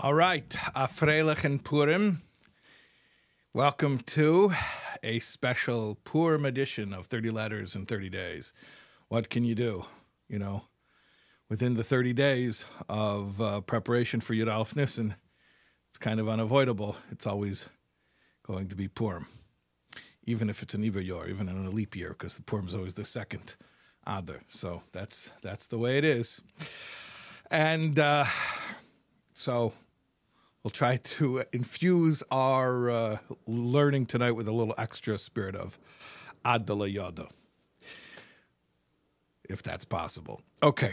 All right, Freilich and Purim. Welcome to a special Purim edition of 30 Letters in 30 Days. What can you do? You know, within the 30 days of preparation for Yud Aleph Nissen, it's kind of unavoidable. It's always going to be Purim, even if it's an Iver Yor, even in a leap year, because the Purim is always the second Adar. So that's the way it is. And so we'll try to infuse our learning tonight with a little extra spirit of Adala Yada, if that's possible. Okay.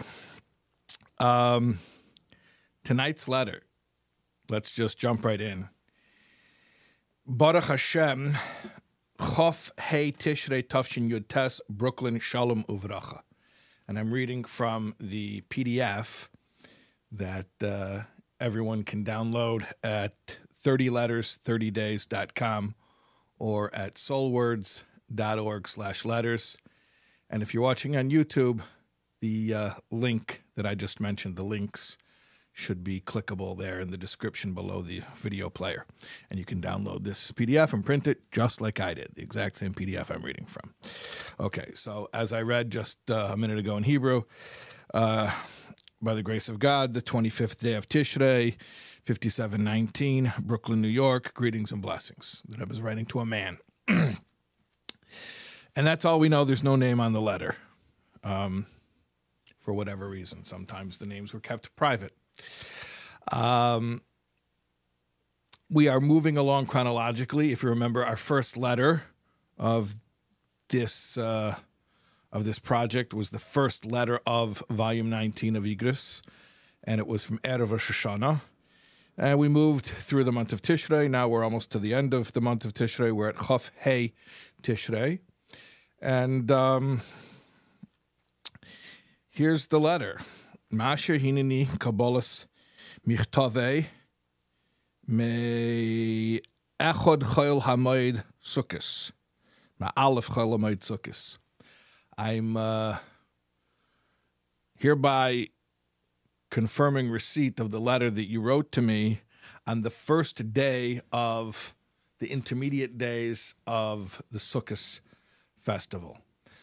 Tonight's letter, let's just jump right in. Baruch Hashem, Chof Hei Tishrei Tafshin Yud Tes, Brooklyn Shalom Uvracha. And I'm reading from the PDF that everyone can download at 30letters30days.com or at soulwords.org/letters. And if you're watching on YouTube, the link that I just mentioned, the links should be clickable there in the description below the video player. And you can download this PDF and print it just like I did, the exact same PDF I'm reading from. Okay, so as I read just a minute ago in Hebrew, by the grace of God, the 25th day of Tishrei, 5719, Brooklyn, New York, greetings and blessings. That I was writing to a man. And that's all we know. There's no name on the letter. For whatever reason. Sometimes the names were kept private. We are moving along chronologically. If you remember, our first letter of this project was the first letter of volume 19 of Igros, and it was from Erev Rosh Hashanah. And we moved through the month of Tishrei. Now we're almost to the end of the month of Tishrei. We're at Chof Hei Tishrei. And here's the letter. Masher hineni Kabbalas Michtave me Echod Chol Hamoed Sukkos. Ma Aleph Chol Hamoed Sukkos. I'm hereby confirming receipt of the letter that you wrote to me on the first day of the intermediate days of the Sukkot festival.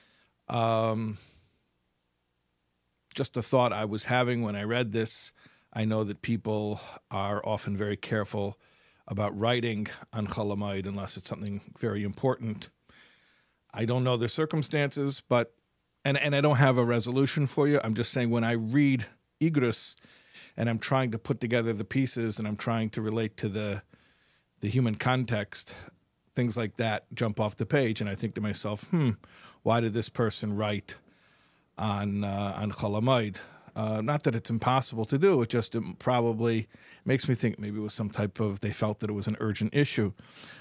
Just a thought I was having when I read this. I know that people are often very careful about writing on Chol Hamoed unless it's something very important. I don't know the circumstances, but and I don't have a resolution for you. I'm just saying when I read Igros and I'm trying to put together the pieces and I'm trying to relate to the human context, things like that jump off the page, and I think to myself, why did this person write on Chol Hamoed? Not that it's impossible to do. It probably makes me think maybe it was some type of, they felt that it was an urgent issue.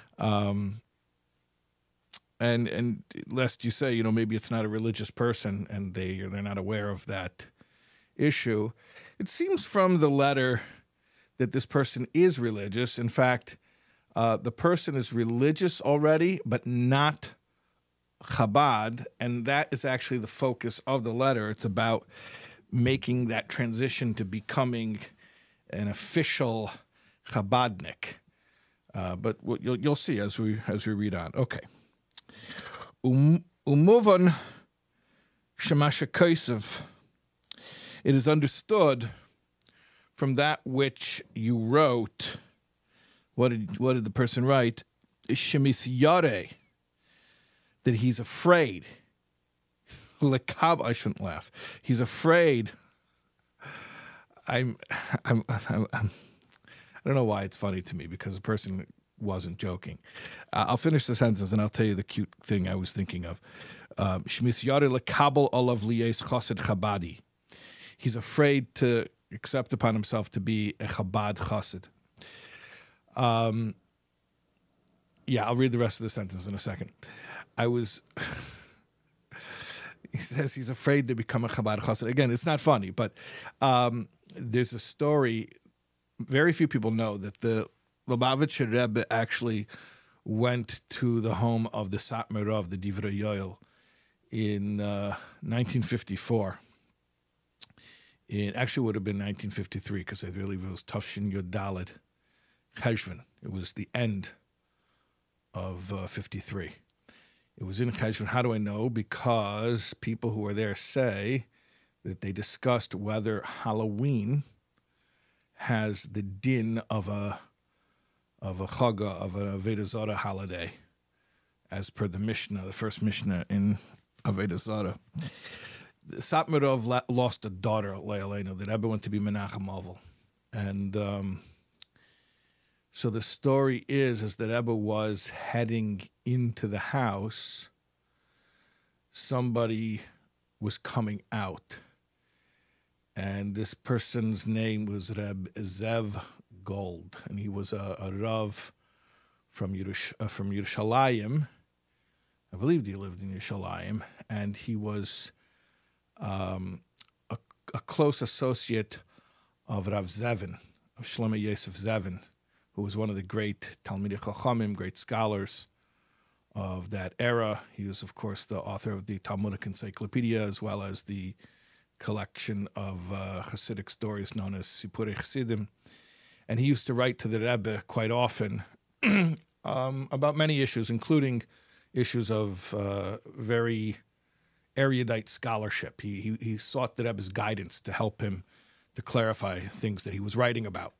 And lest you say, maybe it's not a religious person and they're not aware of that issue. It seems from the letter that this person is religious. In fact, the person is religious already, but not Chabad, and that is actually the focus of the letter. It's about making that transition to becoming an official Chabadnik. But you'll see as we read on. Okay. Umuvan shemasha kosev. It is understood from that which you wrote. What did the person write? Shemis yare. That he's afraid. Lekab, I shouldn't laugh. He's afraid. I don't know why it's funny to me, because the person wasn't joking. I'll finish the sentence and I'll tell you the cute thing I was thinking of. Shmis yare lekabel olav liyes chassid Chabadi. He's afraid to accept upon himself to be a Chabad chassid. Yeah, I'll read the rest of the sentence in a second. He says he's afraid to become a Chabad chassid. Again, it's not funny, but there's a story, very few people know, that the Lubavitcher Rebbe actually went to the home of the Satmar Rav, the Divrei Yoel, in 1954 It actually would have been 1953 because I believe it was Tafshin Yud Dalet Cheshvan. It was the end of 53. It was in Cheshvan. How do I know? Because people who were there say that they discussed whether Halloween has the din of a chaga, of an Avodah Zarah holiday, as per the Mishnah, the first Mishnah in Avodah Zarah. Satmarov lost a daughter, Leilena, that Rebbe went to be Menachem Ovel. And so the story is that Rebbe was heading into the house. Somebody was coming out. And this person's name was Reb Zev Gold. And he was a Rav from Yerushalayim. I believe he lived in Yerushalayim. And he was a close associate of Rav Zevin, of Shlomo Yosef Zevin, who was one of the great Talmidei Chachamim, great scholars of that era. He was, of course, the author of the Talmudic Encyclopedia, as well as the collection of Hasidic stories known as Sipurei Chassidim. And he used to write to the Rebbe quite often about many issues, including issues of very erudite scholarship. He sought the Rebbe's guidance to help him to clarify things that he was writing about.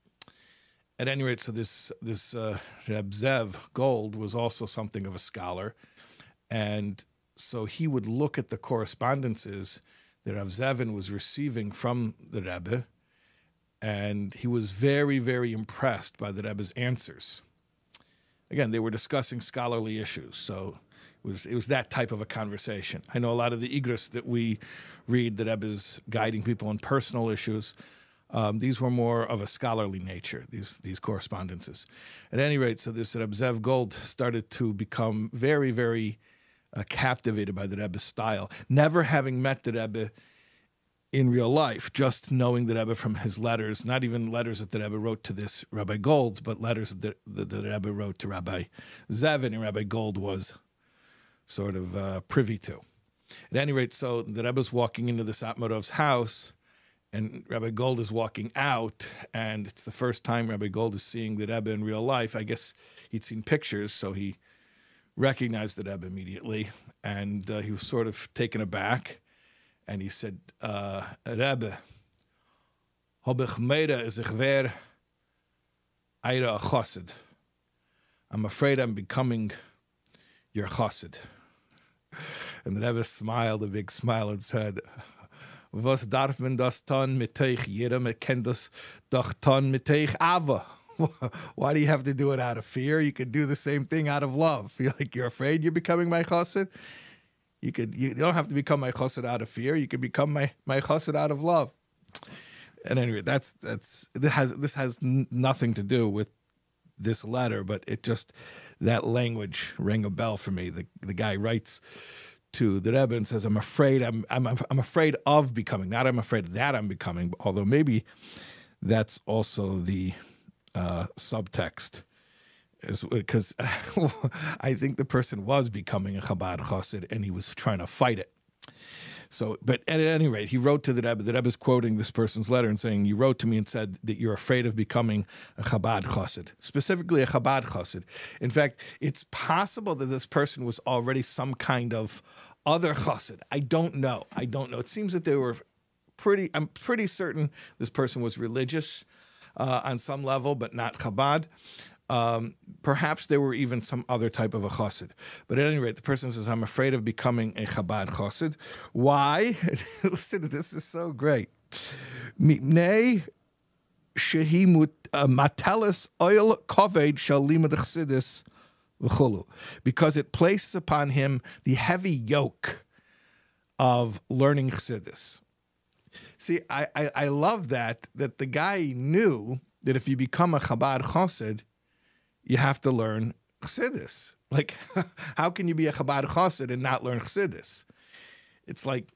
At any rate, so this Reb Zev Gold was also something of a scholar, and so he would look at the correspondences that Rav Zevin was receiving from the Rebbe, and he was very, very impressed by the Rebbe's answers. Again, they were discussing scholarly issues, so it was that type of a conversation. I know a lot of the igros that we read, that Rebbe's guiding people on personal issues. These were more of a scholarly nature, these correspondences. At any rate, so this Reb Zev Gold started to become very, very captivated by the Rebbe's style. Never having met the Rebbe in real life, just knowing the Rebbe from his letters, not even letters that the Rebbe wrote to this Rabbi Gold, but letters that the Rebbe wrote to Rabbi Zevin, and Rabbi Gold was sort of privy to. At any rate, so the Rebbe's walking into the Satmarov's house, and Rabbi Gold is walking out, and it's the first time Rabbi Gold is seeing the Rebbe in real life. I guess he'd seen pictures, so he recognized the Rebbe immediately, and he was sort of taken aback, and he said, Rebbe, hab ich meira is ich wer eira a chassid. I'm afraid I'm becoming your chassid. And the Rebbe smiled a big smile and said, was darf man das tun mit euch? Jeder kennt das doch tun mit euch Ava. Why do you have to do it out of fear? You could do the same thing out of love. You're afraid you're becoming my chassid? You don't have to become my chassid out of fear. You could become my chassid out of love. And anyway, this has nothing to do with this letter, but it just, that language rang a bell for me. The guy writes to the Rebbe and says, I'm afraid I'm afraid of becoming, not I'm afraid that I'm becoming, although maybe that's also the subtext, because I think the person was becoming a Chabad chassid and he was trying to fight it. So, but at any rate, he wrote to the Rebbe. The Rebbe is quoting this person's letter and saying, you wrote to me and said that you're afraid of becoming a Chabad chassid, specifically a Chabad chassid. In fact, it's possible that this person was already some kind of other chassid. I don't know. It seems that they were I'm pretty certain this person was religious on some level, but not Chabad. Perhaps there were even some other type of a chassid. But at any rate, the person says, I'm afraid of becoming a Chabad chassid. Why? Listen to this, is so great. Mipnei shehi matelis oil koved shel limud chassidus v'chulu. Because it places upon him the heavy yoke of learning chassidus. See, I love that the guy knew that if you become a Chabad chassid, you have to learn Chassidus. Like, how can you be a Chabad chassid and not learn Chassidus? It's like,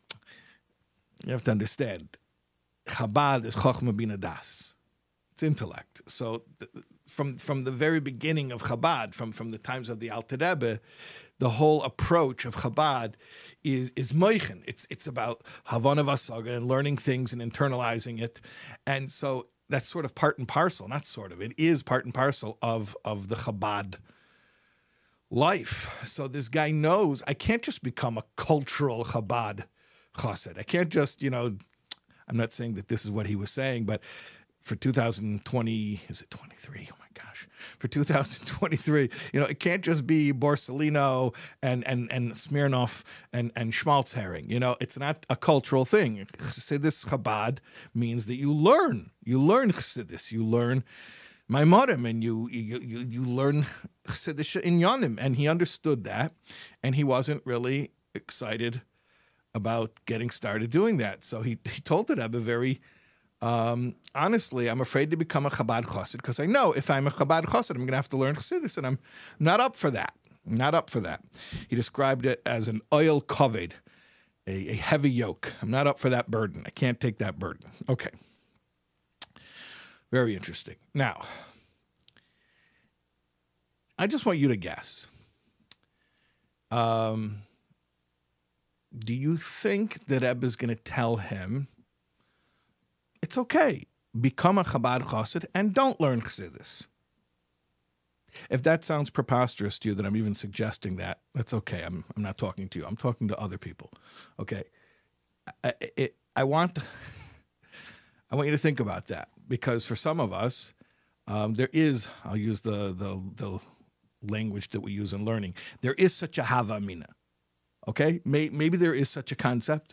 you have to understand, Chabad is Chochmah Bina Das. It's intellect. So from the very beginning of Chabad, from the times of the Alter Rebbe, the whole approach of Chabad is moichen. It's about Havana Vasaga and learning things and internalizing it. And so that's sort of part and parcel, not sort of, it is part and parcel of the Chabad life. So this guy knows I can't just become a cultural Chabad chassid. I can't just, I'm not saying that this is what he was saying, but for 2020, is it 23? Oh my gosh. For 2023, it can't just be Borsellino and Smirnoff and Schmaltz herring. It's not a cultural thing. Chassidus Chabad means that you learn. You learn Chassidus. You learn Maimorim, and you learn Chassidus Inyanim. And he understood that, and he wasn't really excited about getting started doing that. So he told the Rebbe very honestly, I'm afraid to become a Chabad chassid because I know if I'm a Chabad chassid, I'm going to have to learn Chassidus, and I'm not up for that. Not up for that. He described it as an oil kaved, a heavy yoke. I'm not up for that burden. I can't take that burden. Okay. Very interesting. Now, I just want you to guess. Do you think that Rebbe is going to tell him, it's okay, become a Chabad chassid and don't learn Chassidus? If that sounds preposterous to you that I'm even suggesting that, that's okay. I'm not talking to you. I'm talking to other people. Okay. I want you to think about that, because for some of us, there is, I'll use the language that we use in learning, there is such a hava amina. Okay? Maybe there is such a concept.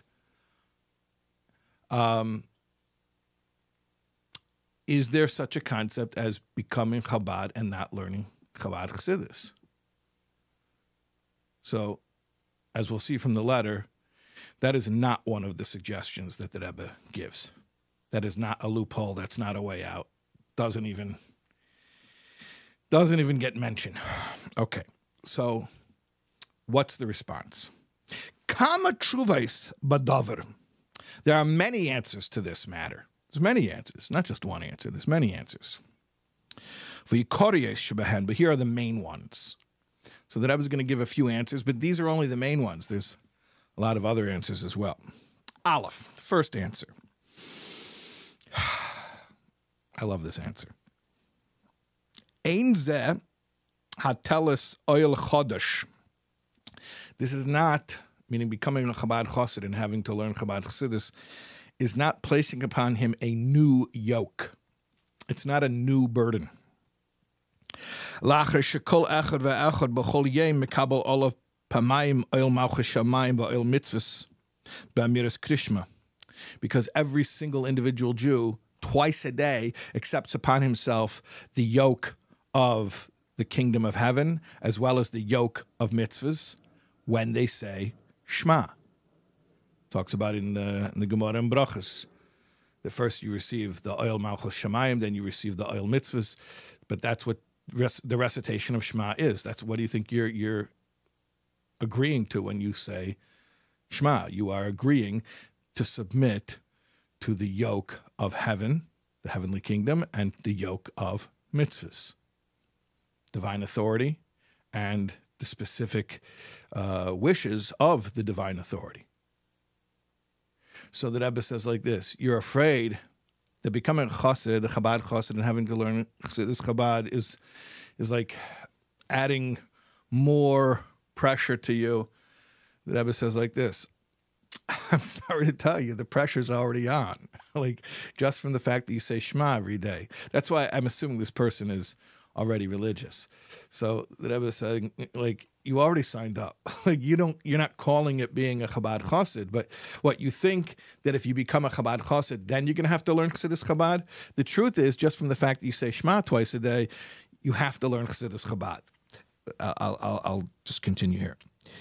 Is there such a concept as becoming Chabad and not learning Chabad Chassidus? So, as we'll see from the letter, that is not one of the suggestions that the Rebbe gives. That is not a loophole. That's not a way out. Doesn't even get mentioned. Okay, so what's the response? Kama truvais badavar. There are many answers to this matter. There's many answers, not just one answer. There's many answers. But here are the main ones. So that I was going to give a few answers, but these are only the main ones. There's a lot of other answers as well. Aleph, the first answer. I love this answer. Ein zeh hatelis oil chodesh. This is not, meaning becoming a Chabad chassid and having to learn Chabad Chassidus, is not placing upon him a new yoke. It's not a new burden. Because every single individual Jew, twice a day, accepts upon himself the yoke of the kingdom of heaven, as well as the yoke of mitzvahs, when they say Shema. Talks about in the Gemara and Brachos. The first you receive the oil Malchus Shemayim, then you receive the oil mitzvahs. But that's what the recitation of Shema is. That's what do you think you're agreeing to when you say Shema? You are agreeing to submit to the yoke of heaven, the heavenly kingdom, and the yoke of mitzvahs, divine authority, and the specific wishes of the divine authority. So the Rebbe says like this: you're afraid that becoming a chassid, a Chabad chassid, and having to learn this Chabad is like adding more pressure to you. The Rebbe says like this: I'm sorry to tell you, the pressure's already on. Like, just from the fact that you say Shema every day. That's why I'm assuming this person is already religious. So the Rebbe is saying, like, you already signed up. Like, you're not calling it being a Chabad chassid, but what you think that if you become a Chabad chassid, then you're going to have to learn Chassidus Chabad. The truth is, just from the fact that you say Shema twice a day, you have to learn Chassidus Chabad. I'll just continue here.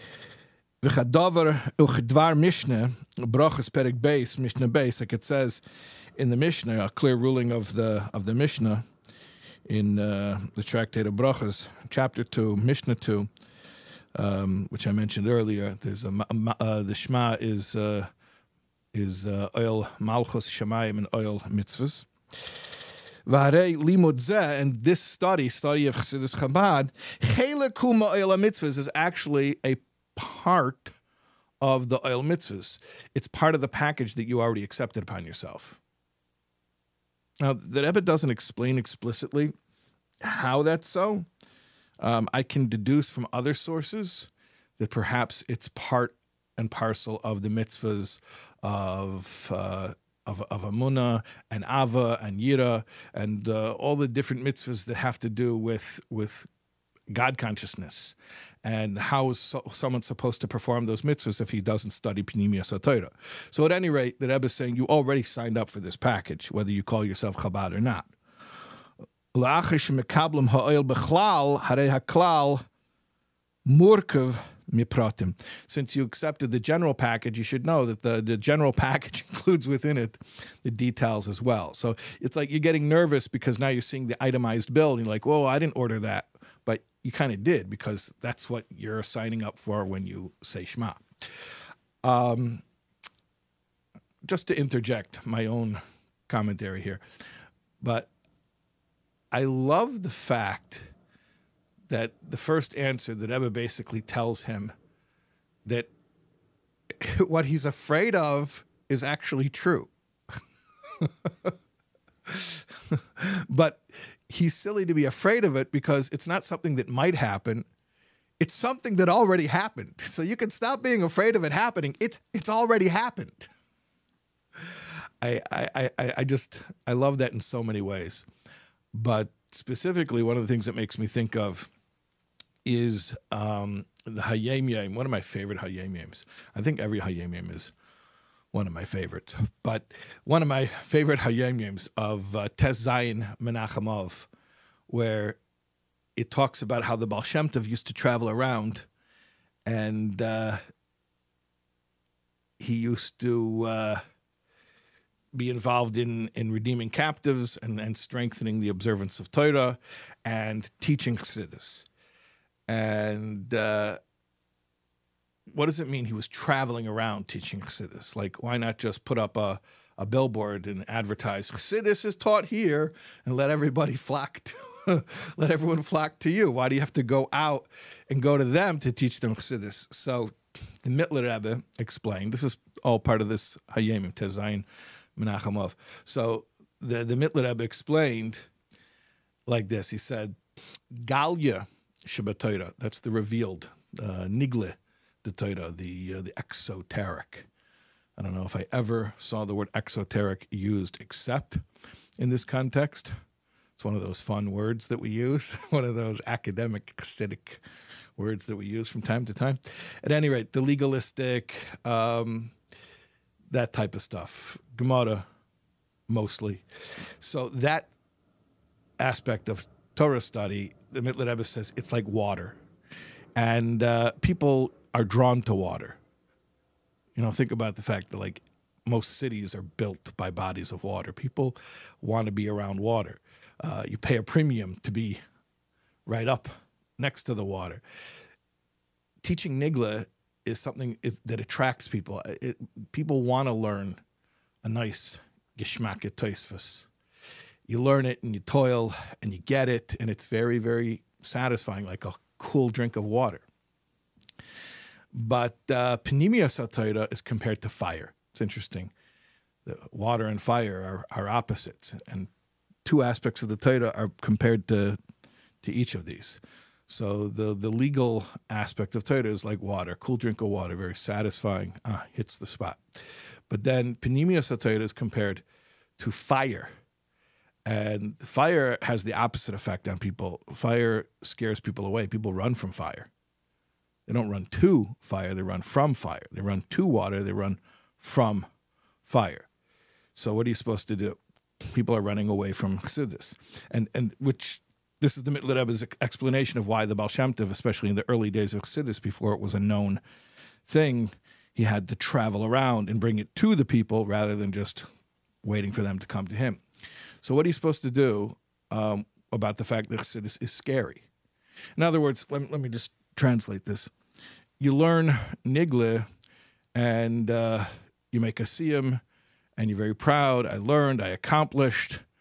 Uchdvar Mishnah, Brachos Perek Beis, Mishnah Beis, like it says in the Mishnah, a clear ruling of the Mishnah in the Tractate of Brachos, chapter 2, Mishnah 2, which I mentioned earlier. There's the Shema is oil Malchus Shemayim and oil mitzvahs. V'harei limud zeh, and this study of Chassidus Chabad, cheleku ma'oil mitzvahs, is actually a part of the oil mitzvahs. It's part of the package that you already accepted upon yourself. Now, the Rebbe doesn't explain explicitly how that's so. I can deduce from other sources that perhaps it's part and parcel of the mitzvahs of Amunah and Ava and Yira and all the different mitzvahs that have to do with God consciousness and how is someone supposed to perform those mitzvahs if he doesn't study Pnimiyas HaTorah. So at any rate, the Rebbe is saying you already signed up for this package, whether you call yourself Chabad or not. Since you accepted the general package, you should know that the general package includes within it the details as well. So it's like you're getting nervous because now you're seeing the itemized bill and you're like, whoa, I didn't order that. But you kind of did because that's what you're signing up for when you say Shema. Just to interject my own commentary here, but I love the fact that the first answer that Rebbe basically tells him that what he's afraid of is actually true. But he's silly to be afraid of it because it's not something that might happen. It's something that already happened. So you can stop being afraid of it happening. It's already happened. I love that in so many ways. But specifically, one of the things that makes me think of is the Hayom Yom, one of my favorite Hayom Yoms. I think every Hayom Yom is one of my favorites. But one of my favorite Hayom Yoms of Tes Zayin Menachem Av, where it talks about how the Baal Shem Tov used to travel around and he used to be involved in redeeming captives and strengthening the observance of Torah and teaching Chassidus. And what does it mean he was traveling around teaching Chassidus? Like, why not just put up a billboard and advertise Chassidus is taught here and let everybody flock to let everyone flock to you? Why do you have to go out and go to them to teach them Chassidus? So the Mittler Rebbe explained, this is all part of this Hayom Yom Tes Zayin Menachem Av. So the Mittler Rebbe explained like this. He said, Galya Shabbat, that's the revealed, Nigle the Torah, the exoteric. I don't know if I ever saw the word exoteric used except in this context. It's one of those fun words that we use, one of those academic, acidic words that we use from time to time. At any rate, the legalistic, that type of stuff, Gemara mostly. So that aspect of Torah study, the Mittler Rebbe says it's like water. And people are drawn to water. You know, think about the fact that like most cities are built by bodies of water. People want to be around water. You pay a premium to be right up next to the water. Teaching Nigla is something that attracts people. People want to learn a nice Geshmak Tosfos. You learn it and you toil and you get it, and it's very, very satisfying, like a cool drink of water. But Pnimiyas HaTorah is compared to fire. It's interesting. The water and fire are opposites, and two aspects of the Torah are compared to each of these. So the legal aspect of Torah is like water, cool drink of water, very satisfying, hits the spot. But then Pnimiyas HaTorah is compared to fire. And fire has the opposite effect on people. Fire scares people away. People run from fire. They don't run to fire, they run from fire. They run to water, they run from fire. So what are you supposed to do? People are running away from Chassidus. And which, this is the Mittler Rebbe's explanation of why the Baal Shem Tov, especially in the early days of Chassidus, before it was a known thing, he had to travel around and bring it to the people rather than just waiting for them to come to him. So what are you supposed to do about the fact that Chassidus is scary? In other words, let me just translate this. You learn Nigle and you make a siyum and you're very proud. I learned, I accomplished,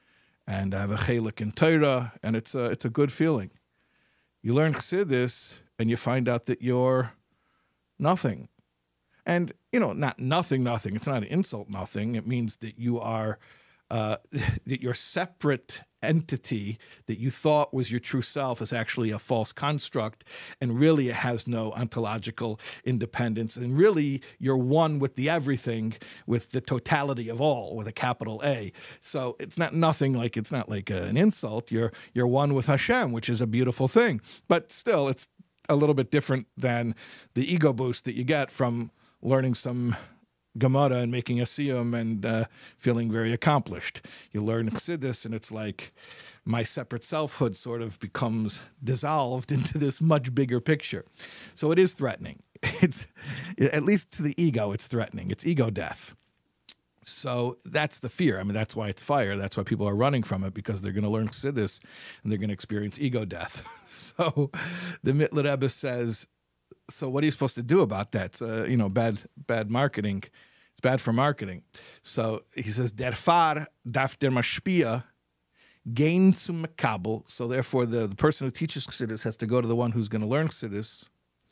and I have a chelik in Torah, and it's a good feeling. You learn Chassidus, and you find out that you're nothing. And, not nothing. It's not an insult, nothing. It means that you are, that your separate entity that you thought was your true self is actually a false construct, and really it has no ontological independence, and really you're one with the everything, with the totality of all, with a capital A. So it's not nothing, it's not like an insult. You're one with Hashem, which is a beautiful thing. But still, it's a little bit different than the ego boost that you get from learning some Gemara and making a siyum and feeling very accomplished. You learn Chassidus, and it's like my separate selfhood sort of becomes dissolved into this much bigger picture. So it is threatening. It's, at least to the ego, it's threatening. It's ego death. So that's the fear. I mean, that's why it's fire. That's why people are running from it, because they're going to learn Chassidus and they're going to experience ego death. So the Mittler Rebbe says, so what are you supposed to do about that? It's, bad marketing. It's bad for marketing. So he says, der Far darf der Mashpia gain zum Mekabel. So therefore, the person who teaches Chassidus has to go to the one who's going to learn Chassidus.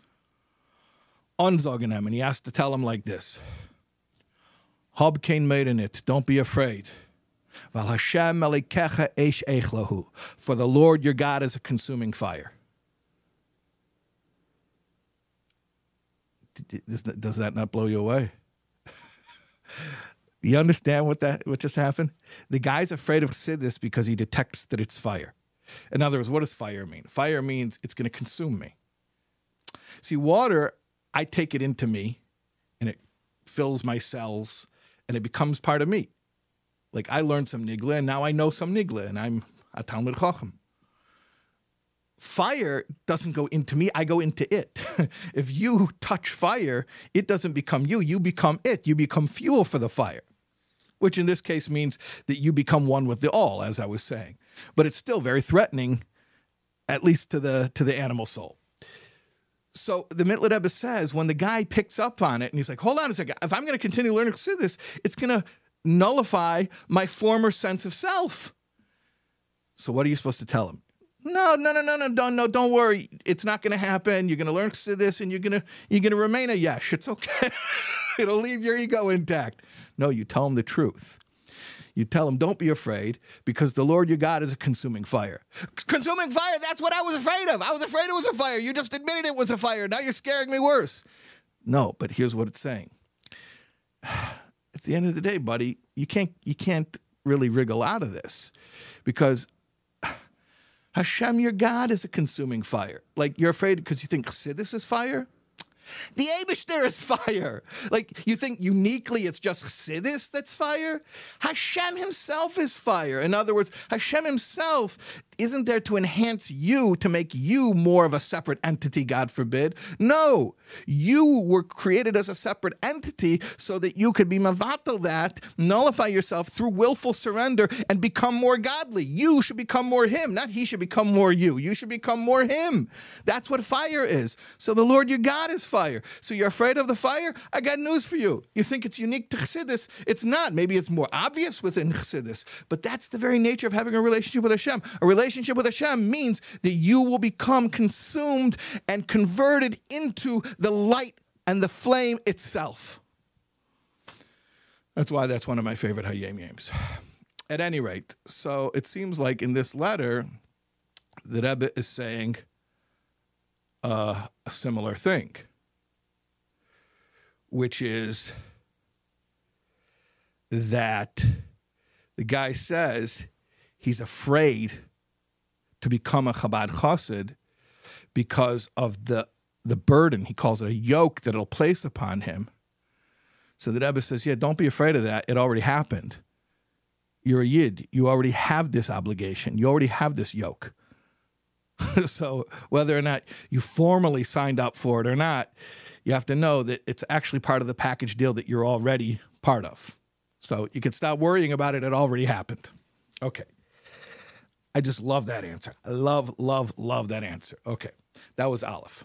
Onzogen him, and he has to tell him like this: Hab kein made in it. Don't be afraid. Val Hashem melikecha eish echlahu. For the Lord your God is a consuming fire. Does that not blow you away? You understand what just happened? The guy's afraid of Chassidus because he detects that it's fire. In other words, what does fire mean? Fire means it's going to consume me. See, water, I take it into me, and it fills my cells, and it becomes part of me. Like, I learned some Nigla, and now I know some Nigla, and I'm a Talmud Chacham. Fire doesn't go into me, I go into it. If you touch fire, it doesn't become you, you become it. You become fuel for the fire, which in this case means that you become one with the all, as I was saying. But it's still very threatening, at least to the animal soul. So the Mittler Rebbe says, when the guy picks up on it, and he's like, hold on a second, if I'm going to continue learning Chassidus, it's going to nullify my former sense of self. So what are you supposed to tell him? No, don't worry. It's not going to happen. You're going to learn Chassidus, and you're going to remain a yesh. It's okay. It'll leave your ego intact. No, you tell him the truth. You tell him, don't be afraid, because the Lord your God is a consuming fire. Consuming fire, that's what I was afraid of. I was afraid it was a fire. You just admitted it was a fire. Now you're scaring me worse. No, but here's what it's saying. At the end of the day, buddy, you can't really wriggle out of this, because Hashem, your God, is a consuming fire. Like, you're afraid because you think Chassidus is fire? The Eibishter is fire. Like, you think uniquely it's just Chassidus that's fire? Hashem himself is fire. In other words, Hashem himself isn't there to enhance you, to make you more of a separate entity, God forbid. No, you were created as a separate entity so that you could be mavatal that, nullify yourself through willful surrender and become more godly. You should become more him, not he should become more you. You should become more him. That's what fire is. So the Lord your God is fire. So you're afraid of the fire? I got news for you. You think it's unique to Chassidus? It's not. Maybe it's more obvious within Chassidus, but that's the very nature of having a relationship with Hashem. A relationship with Hashem means that you will become consumed and converted into the light and the flame itself. That's why that's one of my favorite Hayom Yoms. At any rate, so it seems like in this letter, the Rebbe is saying a similar thing, which is that the guy says he's afraid to become a Chabad Chassid because of the burden, he calls it a yoke, that it'll place upon him. So the Rebbe says, yeah, don't be afraid of that. It already happened. You're a Yid. You already have this obligation. You already have this yoke. So whether or not you formally signed up for it or not, you have to know that it's actually part of the package deal that you're already part of. So you can stop worrying about it. It already happened. Okay. I just love that answer. I love that answer. Okay. That was Aleph.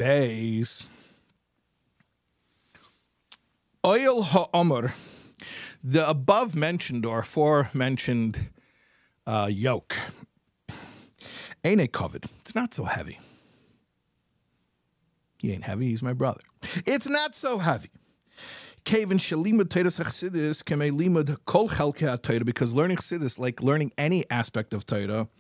Beis. Oil ha'omer The above mentioned or aforementioned yoke, ain't it covered? It's not so heavy. He ain't heavy, he's my brother. It's not so heavy. Because learning Chassidus, like learning any aspect of Torah,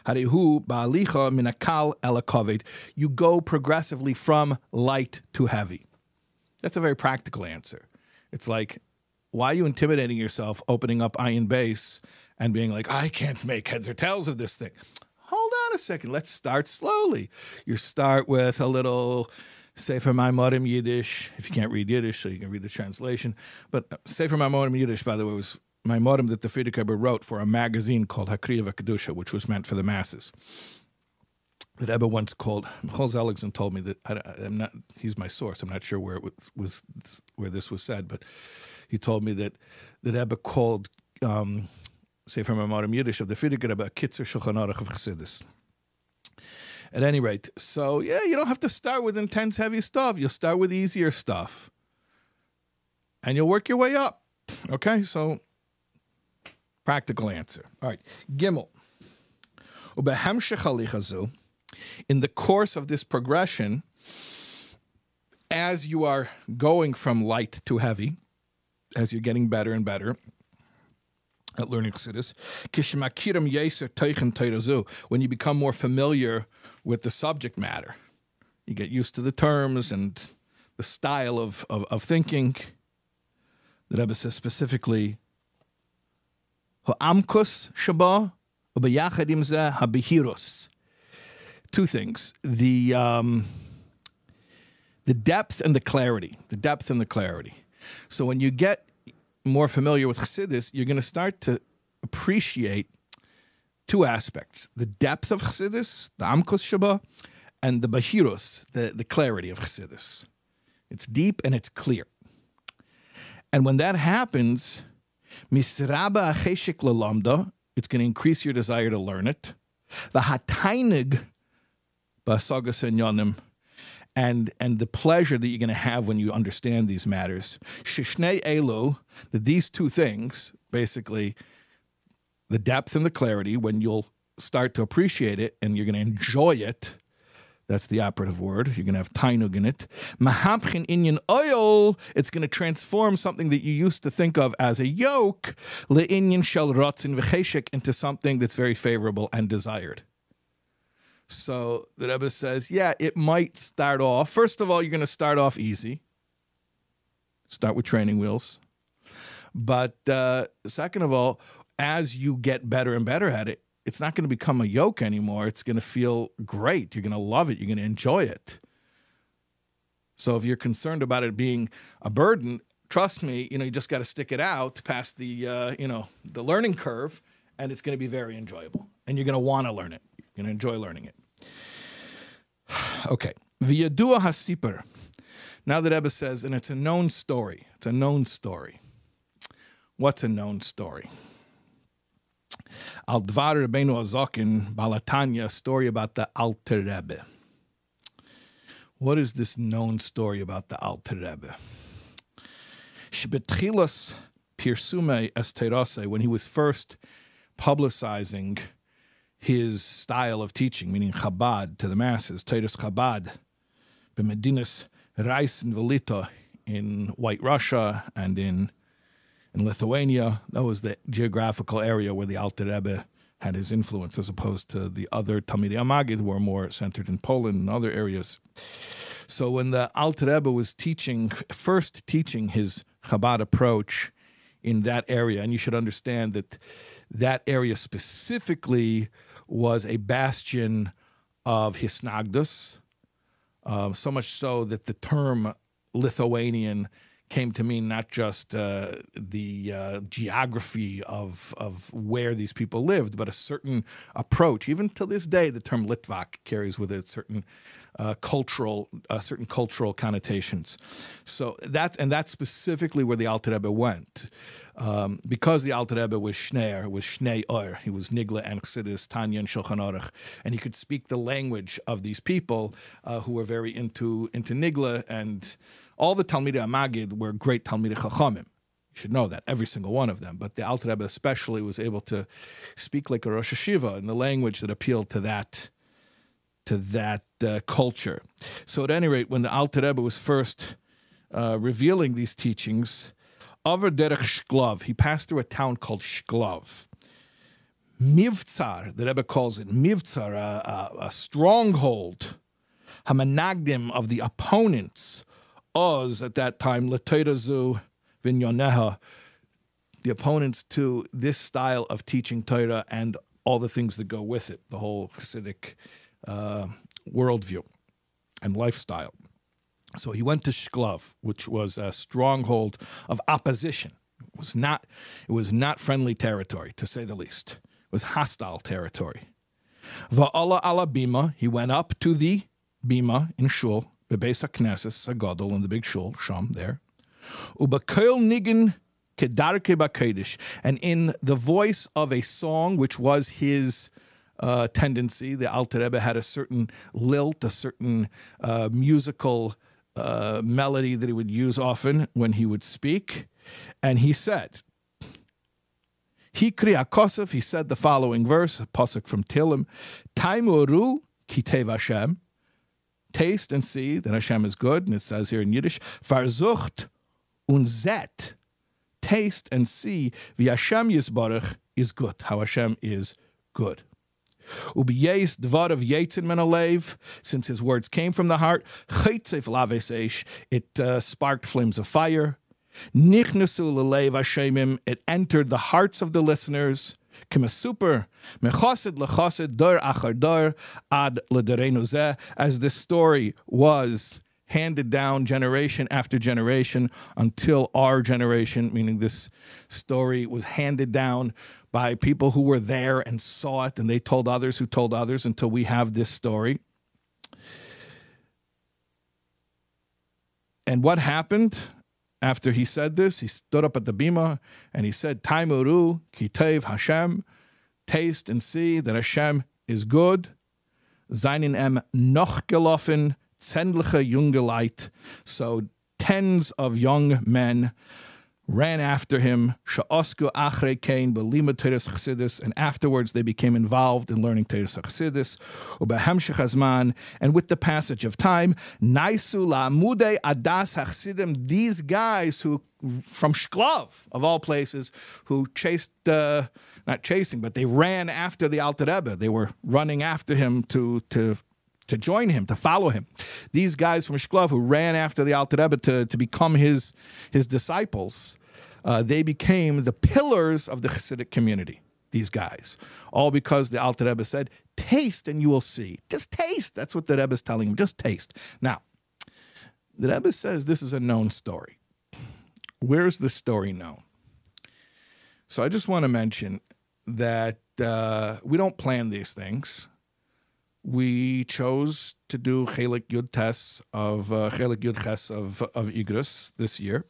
you go progressively from light to heavy. That's a very practical answer. It's like, why are you intimidating yourself opening up Ayin Base and being like, I can't make heads or tails of this thing? Hold on a second. Let's start slowly. You start with a little Sefer Maimorim Yiddish, if you can't read Yiddish, so you can read the translation. But Sefer Maimorim Yiddish, by the way, was Maimorim that the Frierdiker Rebbe wrote for a magazine called Hakriya V'Kedusha, which was meant for the masses. The Rebbe once called, Michal Zeligson told me that, I'm not, he's my source, I'm not sure where where this was said, but he told me that the Rebbe called Sefer Maimorim Yiddish of the Frierdiker Rebbe a Kitzer Shulchan Aruch of Chassidus. At any rate, so yeah, you don't have to start with intense, heavy stuff. You'll start with easier stuff. And you'll work your way up. Okay, so practical answer. All right, Gimel. In the course of this progression, as you are going from light to heavy, as you're getting better and better at learning Chassidus, when you become more familiar with the subject matter, you get used to the terms and the style of thinking. The Rebbe says specifically, two things: the depth and the clarity. The depth and the clarity. So when you get more familiar with Chassidus, you're going to start to appreciate two aspects: the depth of Chassidus, the Amkus Shaba, and the Bahirus, the clarity of Chassidus. It's deep and it's clear. And when that happens, Misraba Acheshik Lalamda, it's going to increase your desire to learn it. The Hatainig Basagas and Yonim, and the pleasure that you're going to have when you understand these matters. Shishnei Elu, that these two things, basically, the depth and the clarity, when you'll start to appreciate it and you're going to enjoy it, that's the operative word. You're going to have tainug in it. Mahabchin inyan oil, it's going to transform something that you used to think of as a yoke, le'inyan shel rotzin v'cheshek, into something that's very favorable and desired. So the Rebbe says, yeah, it might start off. First of all, you're going to start off easy. Start with training wheels. But second of all, as you get better and better at it, it's not going to become a yoke anymore. It's going to feel great. You're going to love it. You're going to enjoy it. So if you're concerned about it being a burden, trust me, you just got to stick it out past the, the learning curve, and it's going to be very enjoyable. And you're going to want to learn it. You're going to enjoy learning it. Okay. V'yadua hasiper. Now the Rebbe says, and it's a known story. It's a known story. What's a known story? Al Dvar Rabbeinu Azokin Balatanya, story about the Alter Rebbe. What is this known story about the Alter Rebbe? Shebetchilas Pirsume Esterase, when he was first publicizing his style of teaching, meaning Chabad to the masses, Teres Chabad, B'Medinas Rais and Velita, in White Russia and in Lithuania. That was the geographical area where the Alter Rebbe had his influence, as opposed to the other Talmidei Amagid, who were more centered in Poland and other areas. So when the Alter Rebbe was first teaching his Chabad approach in that area, and you should understand that that area specifically was a bastion of Hisnagdus, so much so that the term Lithuanian came to mean not just the geography of where these people lived, but a certain approach. Even to this day, the term Litvak carries with it certain cultural connotations. So that's specifically where the Alter Rebbe went. Because the Alter Rebbe was Shnei Or, he was Nigla and Chassidus, Tanya and Shulchan Aruch, and he could speak the language of these people who were very into Nigla, and all the Talmidei Amagid were great Talmidei Chachamim. You should know that, every single one of them. But the Alter Rebbe especially was able to speak like a Rosh Hashiva in the language that appealed to that culture. So at any rate, when the Alter Rebbe was first revealing these teachings, Over Derech Shklov, he passed through a town called Shklov. Mivtzar, the Rebbe calls it Mivtzar, a stronghold, Hamanagdim, of the opponents, Oz at that time, L'Toirazu Vinyoneha, the opponents to this style of teaching Torah and all the things that go with it, the whole Hasidic worldview and lifestyle. So he went to Shklov, which was a stronghold of opposition. It was not friendly territory, to say the least. It was hostile territory. Va'ala ala bima, he went up to the bima in shul, bebeis hakneses hagadol, in the big shul, sham there. Ubakel nigen kedarke bakedesh, and in the voice of a song, which was his tendency, the Alter Rebbe had a certain lilt, a certain musical melody that he would use often when he would speak. And he said, Hikri HaKosef, he said the following verse, a pasuk from Tehillim, Taimuru kitev Hashem, taste and see that Hashem is good, and it says here in Yiddish, Farzucht und zet, taste and see, wie Hashem Yisbarach is good, how Hashem is good. Ubiyes dvar of Yetzin Menalev, since his words came from the heart, Chaytzef laves eish, it sparked flames of fire. Nichnasu lelev Hashemim, it entered the hearts of the listeners. Kemasuper mechosid lechosid dar achar dar ad lederenu zeh, as this story was handed down generation after generation until our generation, meaning this story was handed down by people who were there and saw it, and they told others who told others until we have this story. And what happened after he said this? He stood up at the bima and he said, Taimuru kitev Hashem, taste and see that Hashem is good. Seinen noch gelaufen, zendliche junge Leid. So tens of young men ran after him, Sha'osku Achrei Kain, Belima Teres Chassidus, and afterwards they became involved in learning Teres Chassidus, Ubehemshech Hazman, and with the passage of time, Naisu La'amudei Adas Hachsidim, these guys who, from Shklov, of all places, who chased, not chasing, but they ran after the Alter Rebbe. They were running after him to join him, to follow him. These guys from Shklov who ran after the Alter Rebbe to become his disciples, they became the pillars of the Hasidic community, these guys. All because the Alter Rebbe said, taste and you will see. Just taste. That's what the Rebbe is telling him. Just taste. Now, the Rebbe says this is a known story. Where's the story known? So I just want to mention that we don't plan these things. We chose to do Chelik Yud Tes of Chelik Yud Ches of Igros this year,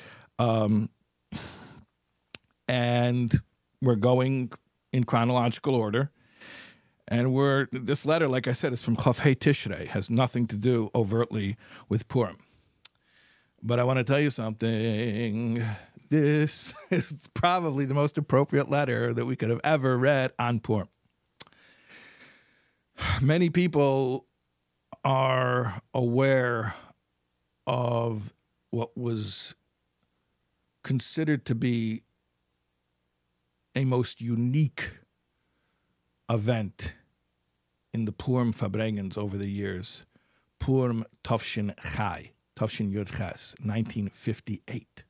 and we're going in chronological order. And this letter, like I said, is from Chof Hei Tishrei, has nothing to do overtly with Purim. But I want to tell you something. This is probably the most appropriate letter that we could have ever read on Purim. Many people are aware of what was considered to be a most unique event in the Purim Farbrengens over the years. Purim Tafshin Chai, Tafshin Yud Ches, 1958.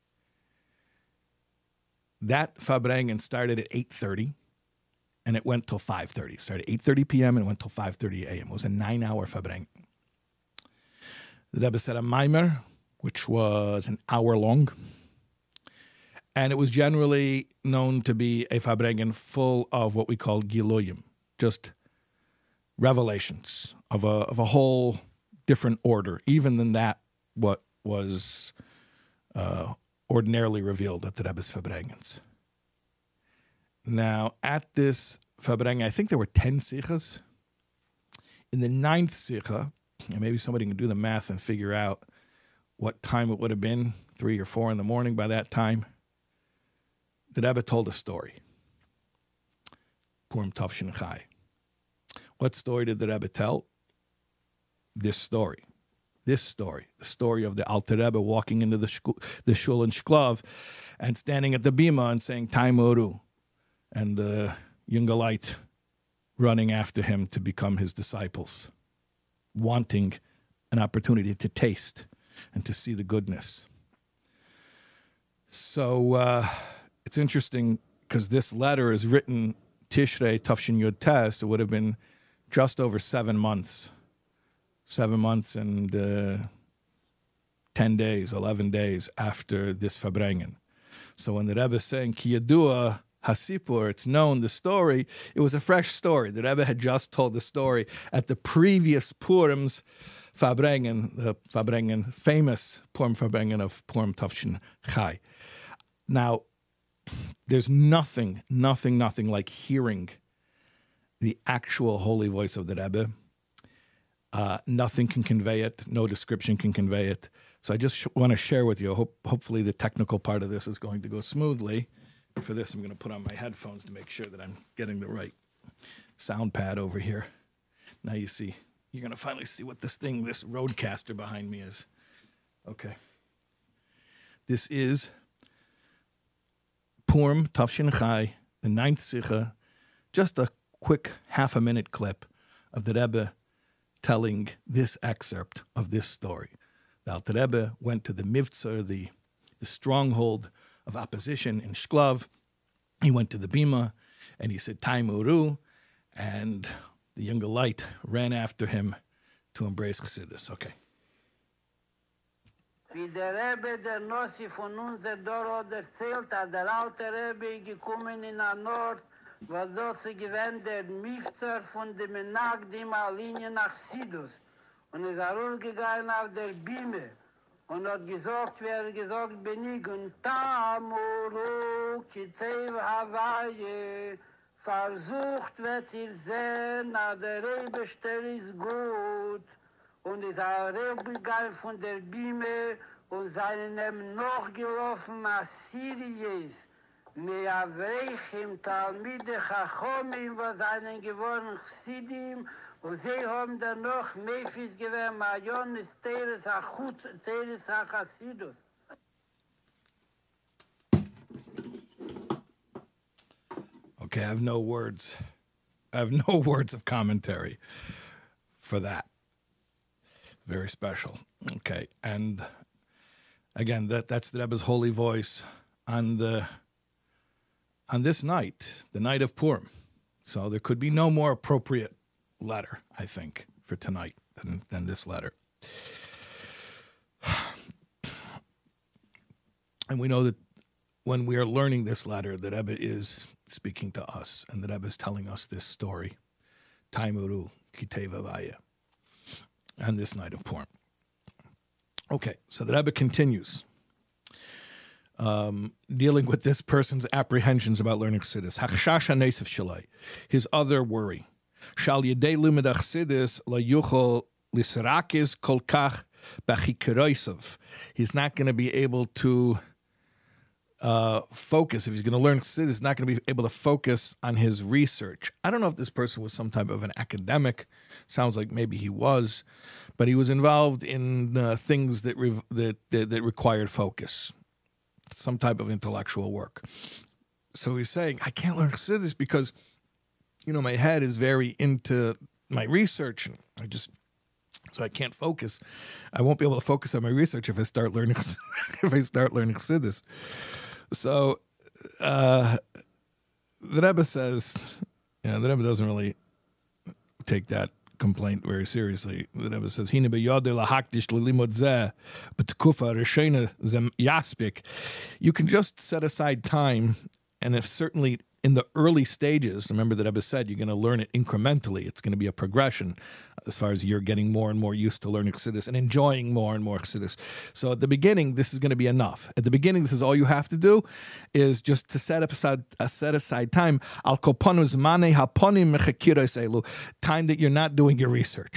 That Farbrengen started at 8:30. And it went till 5:30. It started at 8:30 p.m. and it went till 5:30 a.m. It was a 9-hour Farbrengen. The Rebbe said a Maimer, which was an hour long. And it was generally known to be a Farbrengen full of what we call Giloyim, just revelations of a whole different order, even than that what was ordinarily revealed at the Rebbe's Farbrengens. Now, at this Farbrengen, I think there were 10 sichas. In the 9th sicha, and maybe somebody can do the math and figure out what time it would have been, 3 or 4 in the morning by that time, the Rebbe told a story. Purim Tavshin Chai. What story did the Rebbe tell? This story. The story of the Alter Rebbe walking into the shul in Shklov and standing at the bima and saying, Taimoru, and the Jungelite running after him to become his disciples, wanting an opportunity to taste and to see the goodness. So it's interesting because this letter is written Tishrei Tafshin Yud Tes. It would have been just over 7 months. 7 months and 10 days, 11 days after this Farbrengen. So when the Rebbe is saying Ki Yadua Hasipur, it's known, the story, it was a fresh story. The Rebbe had just told the story at the previous Purim's Farbrengen, the Farbrengen, famous Purim Farbrengen of Purim Tavshin Chai. Now, there's nothing like hearing the actual holy voice of the Rebbe. Nothing can convey it. No description can convey it. So I just want to share with you. Hopefully the technical part of this is going to go smoothly. For this, I'm going to put on my headphones to make sure that I'm getting the right sound pad over here. Now you see, you're going to finally see what this Rodecaster behind me is. Okay. This is Purim Tavshin Chai, the 9th Sikha, just a quick half-a-minute clip of the Rebbe telling this excerpt of this story. The Alter Rebbe went to the Mivtzer, the stronghold of opposition in Shklov. He went to the bima, and he said, Taimuru, and the younger light ran after him to embrace Chassidus. Okay. Wie der Rebbe, der Nossi von unser Dor hat erzählt, hat der alte Rebbe gekommen in der Nord, was dort sie gewähnt der Mifzer von dem Menagdim Alinje nach Sidus. Und ist herumgegangen auf der Bime und hat gesagt, wer gesagt, bin ich und Tamuru, Kitzev Hawaii, versucht wird ihr sehen, na der Rebestell ist gut. Und ist herumgegangen von der Bime und seien noch gelaufen als Syriens. Mir Avreichim, Talmide Chachomim, was einen geworden Chsidim, und sie haben dann noch Mephis gewähnt, Majonis Teres HaChassidus. Okay, I have no words. I have no words of commentary for that. Very special. Okay, and again, that's the Rebbe's holy voice on this night, the night of Purim. So there could be no more appropriate letter, I think, for tonight than this letter. And we know that when we are learning this letter, the Rebbe is speaking to us, and the Rebbe is telling us this story, Taimuru Kiteva Vaya, on this night of Purim. Okay, so the Rebbe continues, dealing with this person's apprehensions about learning Chassidus. Hachshash hanesef shalai, his other worry. Shal yedei limud Chassidus la yuchol lisrakiz kol kach b'chikerosav. He's not going to be able to focus. If he's going to learn Chassidus, he's not going to be able to focus on his research. I don't know if this person was some type of an academic. Sounds like maybe he was, but he was involved in things that required focus, some type of intellectual work. So he's saying, I can't learn Chassidus because, my head is very into my research, and so I can't focus. I won't be able to focus on my research if I start learning Chassidus. So the Rebbe says, the Rebbe doesn't really take that complaint very seriously. The Rebbe says, "Hine beyode lahakdish lelimod zeh, b'tekufa reshena zem yaspik." You can just set aside time, and if certainly in the early stages, remember that Rebbe said you're going to learn it incrementally. It's going to be a progression as far as you're getting more and more used to learning Chassidus and enjoying more and more Chassidus. So at the beginning, this is going to be enough. At the beginning, this is all you have to do is just to set aside time. Al koponim zmanei haponim mechakiros elu, time that you're not doing your research.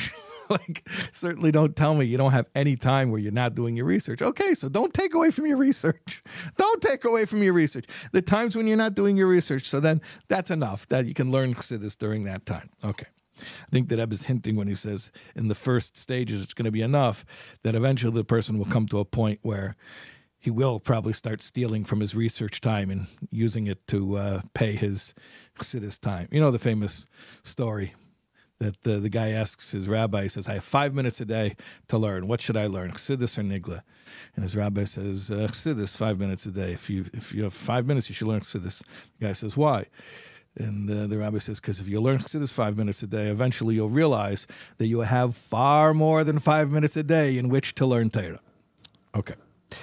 Like, certainly don't tell me you don't have any time where you're not doing your research. Okay, so don't take away from your research. Don't take away from your research. The times when you're not doing your research, so then that's enough that you can learn Chassidus during that time. Okay. I think that Rebbe is hinting when he says in the first stages it's going to be enough, that eventually the person will come to a point where he will probably start stealing from his research time and using it to pay his Chassidus time. You know the famous story that the guy asks his rabbi, he says, I have 5 minutes a day to learn. What should I learn, Chassidus or Nigla? And his rabbi says, Chassidus, 5 minutes a day. If you have 5 minutes, you should learn Chassidus. The guy says, why? And the rabbi says, because if you learn Chassidus 5 minutes a day, eventually you'll realize that you have far more than 5 minutes a day in which to learn Torah. Okay.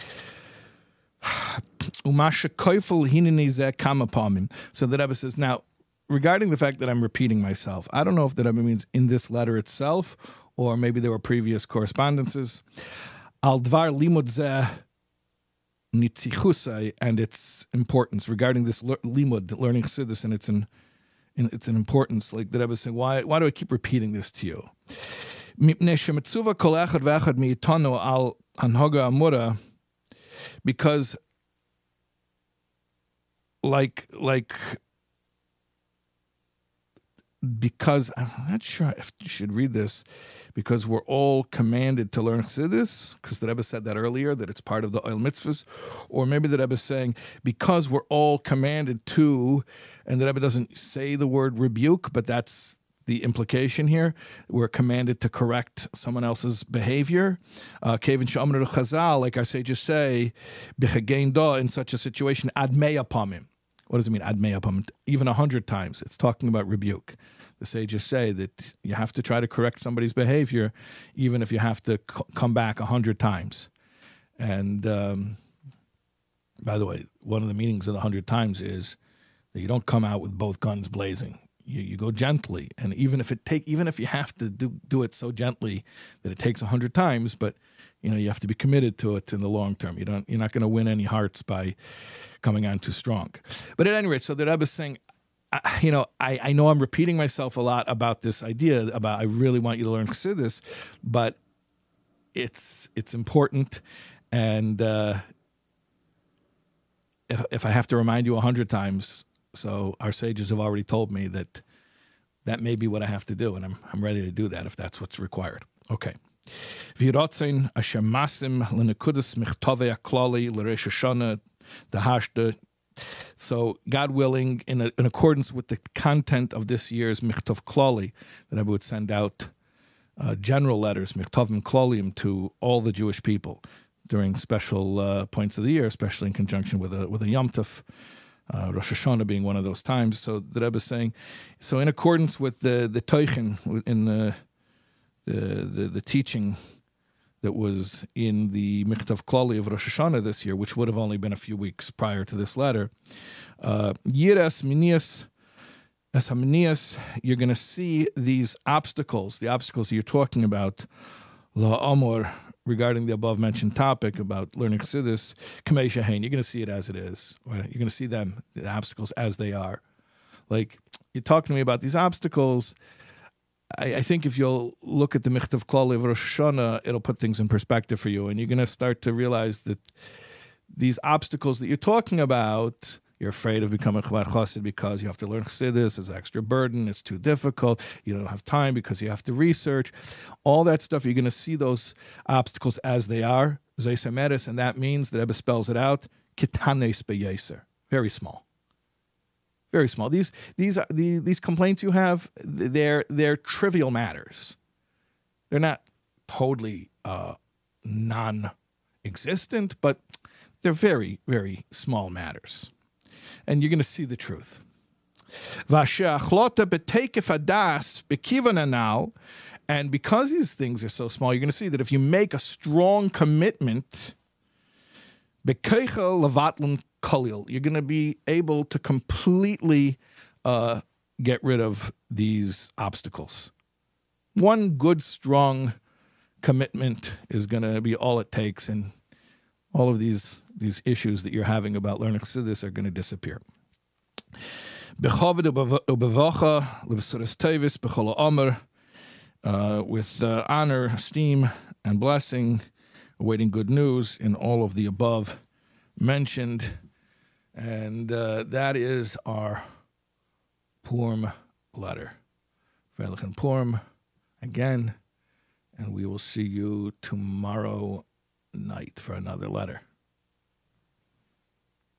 So the Rebbe says, now, regarding the fact that I'm repeating myself, I don't know if the Rebbe means in this letter itself, or maybe there were previous correspondences. Al dvar limud zeh nitzichusai, and its importance regarding this limud, learning Chassidus, and its an importance. Like the Rebbe is saying, why do I keep repeating this to you? Because because I'm not sure if you should read this, because we're all commanded to learn Chassidus, because the Rebbe said that earlier, that it's part of the oil mitzvahs, or maybe the Rebbe is saying because we're all commanded to, and the Rebbe doesn't say the word rebuke, but that's the implication here. We're commanded to correct someone else's behavior. Kevin Sha'amar Chazal, like our sages say, in such a situation, admei apamim. What does it mean, admei apamim? Even 100 times. It's talking about rebuke. The sages say that you have to try to correct somebody's behavior, even if you have to come back 100 times. And by the way, one of the meanings of the 100 times is that you don't come out with both guns blazing. You go gently, and even if you have to do it so gently that it takes 100 times, but you have to be committed to it in the long term. You're not going to win any hearts by coming on too strong. But at any rate, so the Rebbe is saying, I know I'm repeating myself a lot about this idea about I really want you to learn Chassidus, but it's important, and if I have to remind you 100 times. So our sages have already told me that may be what I have to do, and I'm ready to do that if that's what's required. Okay. So, God willing, in accordance with the content of this year's Michtov Klali, that I would send out general letters, Michtovim Klolim, to all the Jewish people during special points of the year, especially in conjunction with a Yom Tov. Rosh Hashanah being one of those times. So the Rebbe is saying, so in accordance with the Teichen, in the teaching that was in the Michtav Klali of Rosh Hashanah this year, which would have only been a few weeks prior to this letter, Yiras Minias as Haminias, you're going to see these obstacles, the obstacles that you're talking about, La Amor, regarding the above-mentioned topic about learning Chassidus, Kamei Shehein, you're going to see it as it is. Right? You're going to see them, the obstacles, as they are. Like, you're talking to me about these obstacles. I think if you'll look at the Michtav Klali of Rosh Hashanah, it'll put things in perspective for you, and you're going to start to realize that these obstacles that you're talking about, you're afraid of becoming Chabad Chassid because you have to learn Chassidus, it's an extra burden, it's too difficult, you don't have time because you have to research. All that stuff, you're going to see those obstacles as they are, Zeisemeres, and that means, the Rebbe spells it out, Kitanes beyeser, very small. Very small. These complaints you have, they're trivial matters. They're not totally non-existent, but they're very, very small matters. And you're going to see the truth. And because these things are so small, you're going to see that if you make a strong commitment, you're going to be able to completely get rid of these obstacles. One good, strong commitment is going to be all it takes, and all of these issues that you're having about learning Chassidus are going to disappear. with honor, esteem, and blessing, awaiting good news in all of the above mentioned. And that is our Purim letter. Freilichen Purim again, and we will see you tomorrow night for another letter.